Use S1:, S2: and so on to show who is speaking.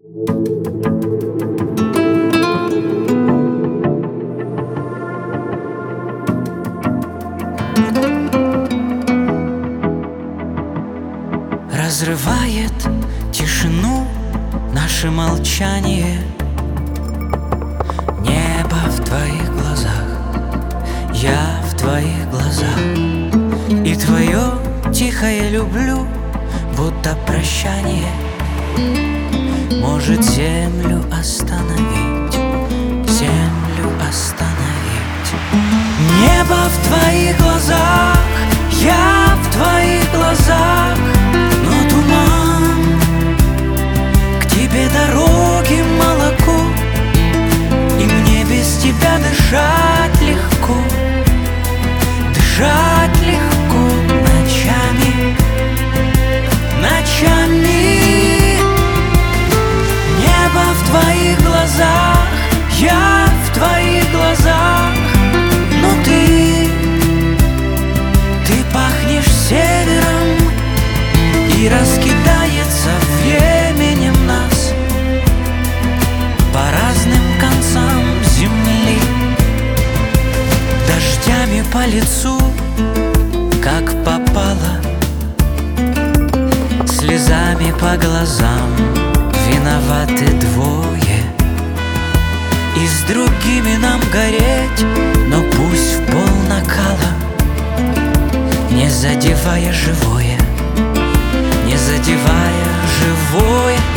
S1: Разрывает тишину наше молчание. Небо в твоих глазах, я в твоих глазах, и твое тихое люблю, будто прощание может землю остановить, землю остановить. Небо в твоих глазах, я в твоих глазах, но туман, к тебе дороги молоко, и мне без тебя дышать легко, дышать легко ночами, ночами. Небо в твоих глазах, я в твоих глазах, но ты пахнешь севером, и раскидается временем нас по разным концам земли. Дождями по лицу, как попало, слезами по глазам виноваты двое. И с другими нам гореть, но пусть в пол накала, не задевая живое, не задевая живое.